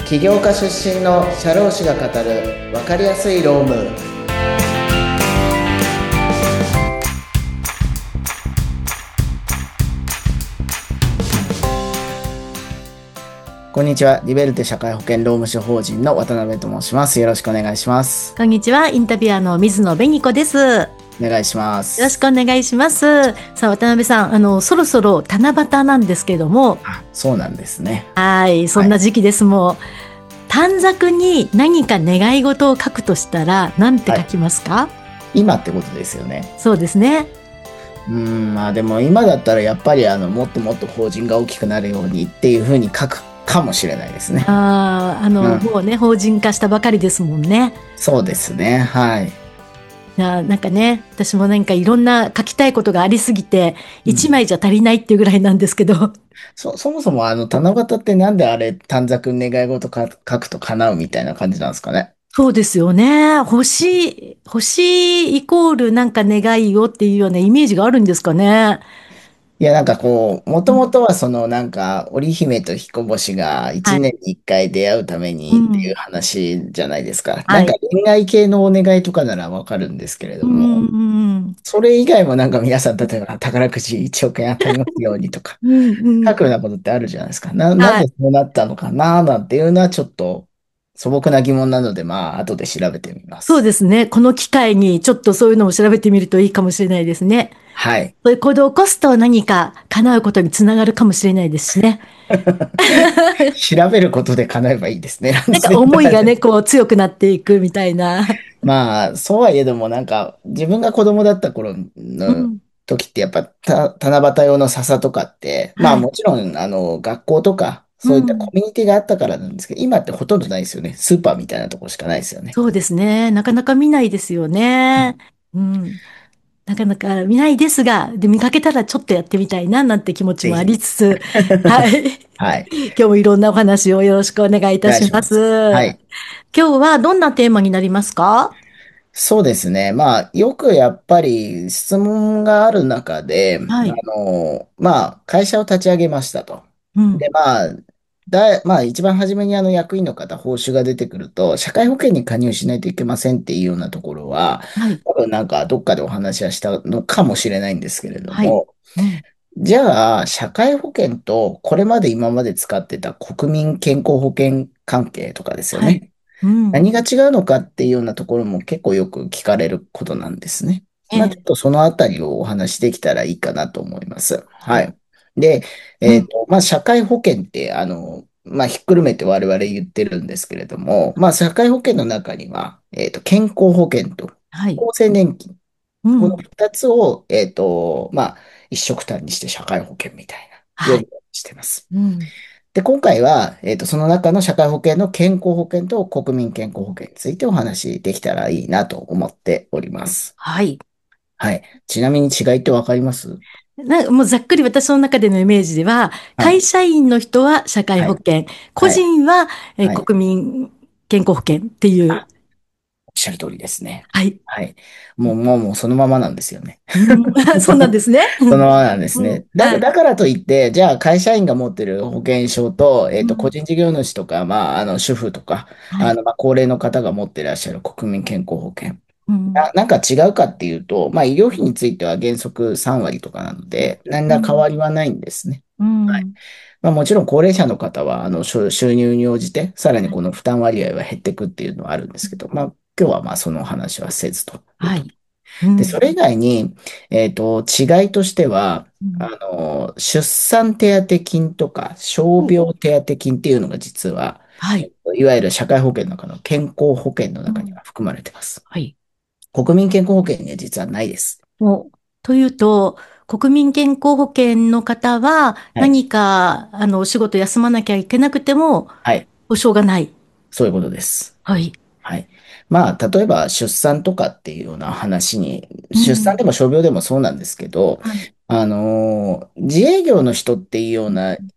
起業家出身の社労士が語る分かりやすい労務。こんにちは。リベルテ社会保険労務士法人の渡辺と申します。よろしくお願いします。 こんにちは。インタビュアーの水野紅子です。よお願いします。 ろしくお願いします。さあ、渡辺さん、そろそろ七夕なんですけども。 そうなんですね。 はい、そんな時期です。もう、短冊に何か願い事を書くとしたら、何て書きますか？ 今ってことですよね。 そうですね。 まあでも今だったらやっぱりもっともっと法人が大きくなるようにっていうふうに書くかもしれないですね。 もうね、法人化したばかりですもんね。 そうですね。はい。 なんかね、私もなんかいろんな書きたいことがありすぎて、一枚じゃ足りないっていうぐらいなんですけど。 そもそも七夕ってなんであれ短冊に願い事書くと叶うみたいな感じなんですかね。 そうですよね。星イコールなんか願いをっていうようなイメージがあるんですかね。 いや、なんかこう、もともとはなんか、織姫と彦星が一はい。 年に一回出会うためにっていううん。 話じゃないですか。なんかはい。 恋愛系のお願いとかならわかるんですけれうども、 ん。 それ以外もなんか皆さん、例えば宝くじ1億円当たりますようにとか、 うん。うん。 書くようなことってあるじゃないですか。なんはい。 でそうなったのかななんていうのはちょっと素朴な疑問なので、まあ、後で調べてみまそうす。 ですね。この機会にちょっとそういうのを調べてみるといいかもしれないですね。 はい。 そういう行動を起こすと何か叶うことにつながるかもしれないですしね。 調べることで叶えばいいですね。なんなんかて言ったらね。 思いがね、こう強くなっていくみたいな。 まあ、そうはいえども、なんか、自分が子供だった頃のうん。 時ってやっぱ、七夕用の笹とかって、まあはい。 もちろん、学校とか、そういったコうん。 ミュニティがあったからなんですけど、今ってほとんどないですよね。スーパーみたいなところしかないですよね。 そうですね。なかなか見ないですよね。うん。なかなか見ないですが、で、見かけたらちょっとやってみたいななんて気持ちもありぜひ。 つつ、はい。 はい。 今日もいろんなお話をよろしくお願いいおたしま願いします。はす。 い。 今日はどんなテーマになりますか？ そうですね。まあ、よくやっぱり質問がある中で、 はい。 まあ、会社を立ち上げましたと。で、 うん。 まあ、一番初めに役員の方、報酬が出てくると、社会保険に加入しないといけませんっていうようなところは、 はい。 多分なんかどっかでお話はしたのかもしれないんですけれどはい。 も、 うん。 じゃあ、社会保険とこれまで今まで使ってた国民健康保険関係とかですよはい。 ね。 うん。 何が違うのかっていうようなところも結構よく聞かれることなんですね。まあ、ちょっええ。 とそのあたりをお話しできたらいいかなと思います。はい。で、 うん。 まあ、社会保険って、まあ、ひっくるめて我々言ってるんですけれども、まあ、社会保険の中には、健康保険とはい。 厚生年金、このうん。 二つを、まあ、一緒くたにして社会保険みたいな呼はい。 び方をしてます。 うん。 で、今回は、その中の社会保険の健康保険と国民健康保険についてお話しできたらいいなと思っております。 はい。 はい。ちなみに違いってわかります？ もうざっくり私の中でのイメージでは、 はい。 会社員の人は社会はい。 保険、個はい。 人ははい。 国民健康保険っていう。 あ、おっしゃる通りですね。 はい。 はい。もうそのままなんですよね。 うん、そうなんですね。 そのままなんですうん。 ね。 はい。 だからといって、じゃあ会社員が持ってる保険証と、個うん。 人事業主とか、まあ、主婦とか、 はい。 まあ、高齢の方が持っていらっしゃる国民健康保険。 うん。 なんか違うかっていうと、まあ、医療費については原則3割とかなので、何ら変うん。 わりはないんですね。 うはい。 ん。 まあ、もちろん高齢者の方は、収入に応じて、さらにこの負担割合は減っていくっていうのはあるんですけど、まあ、今日はまあ、その話はせずというと。 はい。うで、そん。 れ以外に、違いとしては、 うん。 出産手当金とか、傷お、 病手当金っていうのが実は、 はい。 いわゆる社会保険の中の健康保険のうん。 中には含まれています。 はい。 国民健康保険には実はないです。 というと、国民健康保険の方ははい。 何か、お仕事休まなきゃいけなくてもはい。 保証がない。 そういうことです。 はい。 はい。まあ、例えば出産とかっていうような話に、 うん。 出産でも傷病でもそうなんですけど、 はい。 自営業の人っていうような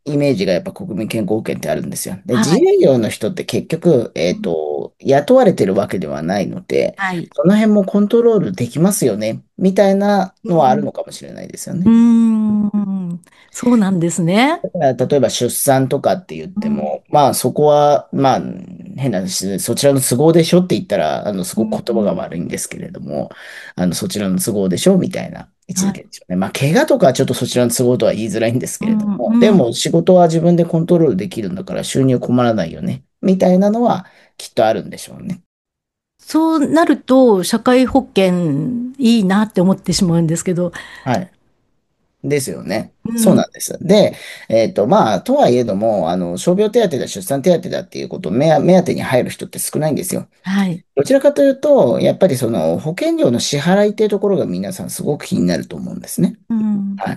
イメージがやっぱ国民健康保険ってあるんですよ。で、自はい。 営業の人って結局、雇われてるわけではないので、 はい。 その辺もコントロールできますよね、みたいなのはあるのかもしれないですようね。 ん。そうなんですね。 だから例えば出産とかって言っうん。 ても、まあそこは、まあ変な話、そちらの都合でしょって言ったら、すうごく言葉がん。 悪いんですけれども、そちらの都合でしょみたいな位置づはい。 けでしょうね。まあ怪我とかはちょっとそちらの都合とは言いづらいんですけれどうん。 も、でうん。 も仕事は自分でコントロールできるんだから収入困らないよね。みたいなのはきっとあるんでしょうね。 そうなると、社会保険いいなって思ってしまうんですけど。 はい。ですよね。 うん。 そうなんです。で、まあ、とはいえども、傷病手当だ、出産手当だっていうことを目当てに入る人って少ないんですよ。 はい。 どちらかというと、やっぱりその保険料の支払いっていうところが皆さんすごく気になると思うんですね。 うん。 はい。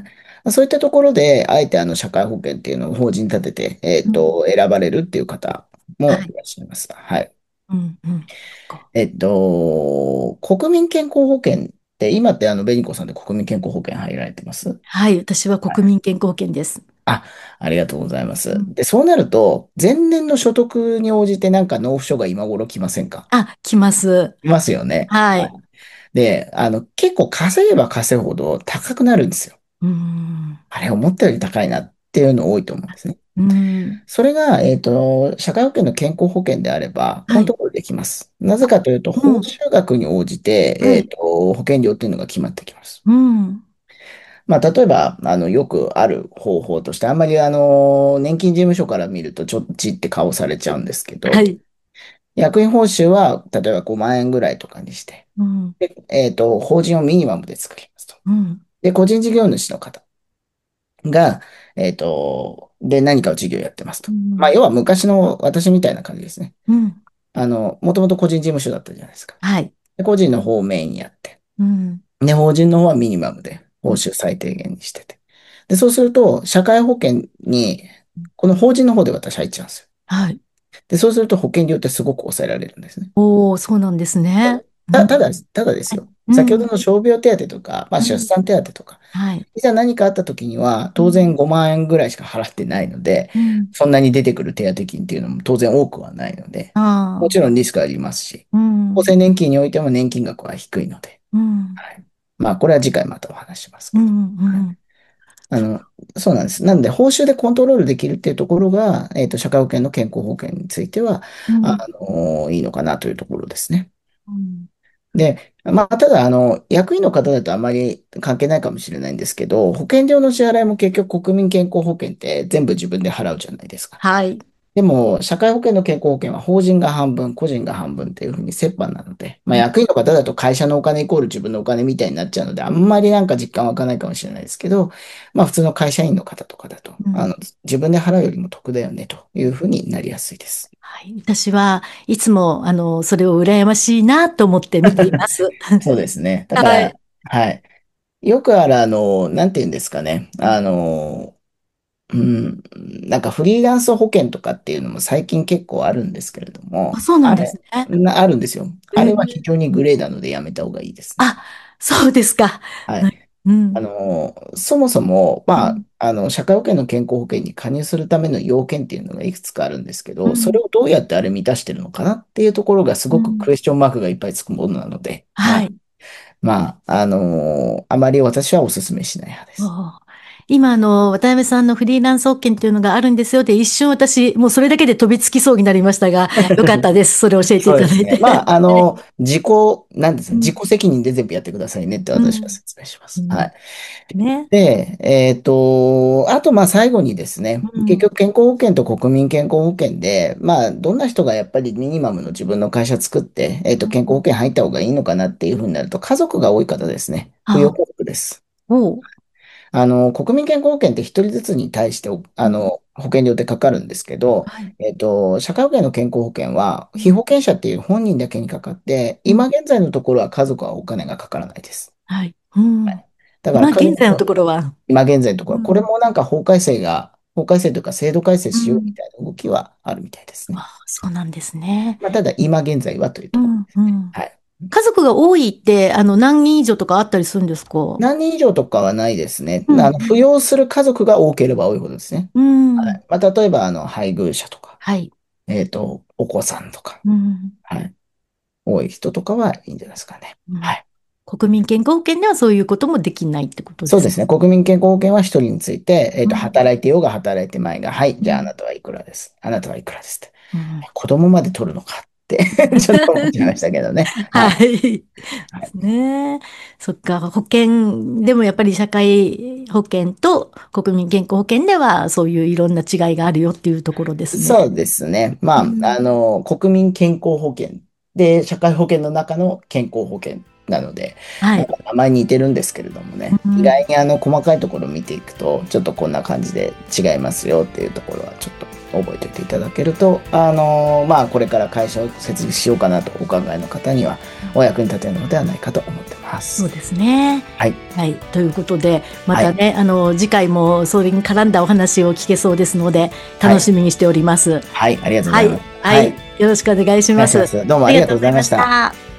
そういったところで、あえて社会保険っていうのを法人立てて、 うん。 選ばれるっていう方はい。 もいらっしゃいます。はい。 うん。うん。そっか。 国民健康保険って、今ってベニコさんで国民健康保険入られてます？ はい。私は国民健康保険です。 あ、ありがとうございます。 うん。 で、そうなると、前年の所得に応じてなんか納付書が今頃来ませんか？ あ、来ます。 来ますよね。 はい。 はい。で、結構稼げば稼ぐほど高くなるんですよ。 うん。 あれ、思ったより高いなっていうの多いと思うんですね。 うん。 それが、社会保険の健康保険であれば、コはい。 ントロールできます。なぜかというと、報うん。 酬額に応じて、 はい。 保険料っていうのが決まってきます。 うん。 まあ、例えば、よくある方法として、あんまり年金事務所から見るとちょっちって顔されちゃうんですけど、 はい。 役員報酬は、例えば5万円ぐらいとかにして、 うん。 で、法人をミニマムで作りますと。 うん。 で、個人事業主の方が、で、何かを事業やってますと。まあ、 うん。 要は昔の私みたいな感じですね。 うん。 もともと個人事務所だったじゃないですか。 はい。 で、個人の方をメインにやって。 うん。 で、法人の方はミニマムで、報うん。 酬最低限にしてて。で、そうすると、社会保険に、この法人の方で私入っちゃうんですよ。 はい。 で、そうすると保険料ってすごく抑えられるんですね。 おー、そうなんですね。うん。 ただですはい。 よ。 うん。 先ほどの傷病手当とか、まあ、出うん。 産手当とか、 はい。 いざ何かあった時には、 うん。 当然5万円ぐらいしか払ってないので、 うん。 そんなに出てくる手当金っていうのも当然多くはないので、もああ。 ちろんリスクありますし、 うん。 厚生年金においても年金額は低いので、 うん。 はい。まあ、これは次回またお話ししますけど。 うん。うはい。 ん。 あの、そうなんです。なので、報酬でコントロールできるっていうところが、社会保険の健康保険については、 うん。 いいのかなというところですね。 うん。 で、まあ、ただ、役員の方だとあまり関係ないかもしれないんですけど、保険料の支払いも結局国民健康保険って全部自分で払うじゃないですか。 はい。 でも、社会保険の健康保険は法人が半分、個人が半分っていうふうに折半なので、まあ、 うん。 役員の方だと会社のお金イコール自分のお金みたいになっちゃうので、あんまりなんか実感湧かないかもしれないですけど、まあ、普通の会社員の方とかだと、 うん。 自分で払うよりも得だよねというふうになりやすいです。 はい。私はいつも、それを羨ましいなと思って見ています。 そうですね。だから、 はい。 はい。よくある、なんて言うんですかね。うん、なんかフリーランス保険とかっていうのも最近結構あるんですけれどあ、 も、 そうなんあれ、 ですね。 あるんですよ。あれは非えー、 常にグレーなのでやめた方がいいですね。 あ、そうですか。 はい。 はい。うん。 そもそも、まあ、 うん。 社会保険の健康保険に加入するための要件っていうのがいくつかあるんですけど、それうん。 をどうやってあれ満たしてるのかなっていうところがすごくうん。 クエスチョンマークがいっぱいつくものなので、はい。 はい。 まあ、あまり私はお勧めしない派です。 おー。今、渡辺さんのフリーランス保険っていうのがあるんですよ。で、一瞬私、もうそれだけで飛びつきそうになりましたが、よかったです。それ教えていそうですね。 ただいて。 まあ、 はい。 なんですね。自うん。 己責任で全部やってくださいねって私はうん。 説明します。はうん。 い。 ね。 で、あと、まあ、最後にですね、 うん。 結局健康保険と国民健康保険で、まあ、どんな人がやっぱりミニマムの自分の会社作って、健康保険入った方がいいのかなっていうふうになると、家族が多い方ですね。扶養あ、 家族です。 おう。 国民健康保険って一人ずつに対してうん。 保険料ってかかるんですけど、 はい。 社会保険の健康保険は、 うん。 被保険者っていう本人だけにかかって、 うん。 今現在のところは家族はお金がかからないです。 はい。うん。 だから今現在の家族は、 ところは。 今現在のところ、これうん。 もなんか法改正というか制度改正しようみうん。 たいな動きはあるみたいですね。 あ、そうなんですね。 まあ、ただ今現在はというところうん。 ですね。 うん。 はい。 家族が多いって、何人以上とかあったりするんですか？ 何人以上とかはないですね。 うん。 扶養する家族が多ければ多いほどですね。 うん。 はい。まあ、例えば、配偶者とか、 はい。 お子さんとか、 うん。 はい。多い人とかはいいんじゃないですかね。 うん。 はい。 国民健康保険ではそういうこともできないってことです。 そうですね。国民健康保険は一人について、 うん。 働いてようが働いてまいが、はい、じゃああうん。 なたはいくらです。あなたはいくらですって。 うん。 子供まで取るのかってちょっと思っちゃいましたけどね。はい。 はい。ですはい。 ね。そっか、保険でもやっぱり社会保険と国民健康保険ではそういういろんな違いがあるよっていうところですね。 そうですね。まあ、 うん。 国民健康保険で、社会保険の中の健康保険なので、 はい。 名前似てるんですけれどもね、意うん。 外に細かいところを見ていくと、ちょっとこんな感じで違いますよっていうところはちょっと覚えておいていただけると、まあ、これから会社を設立しようかなとお考えの方にはお役に立てるのではないかと思ってます。 そうですね。 はい。 はい。ということで、まはい。 たね、次回もそれに絡んだお話を聞けそうですので、 はい。 楽しみにしております。 はい。ありがとうごはい。 ざいます。 はい。 はい。 よろしくお願いします。あお願いします。どうもありがとうござりがとうございまいました。 した。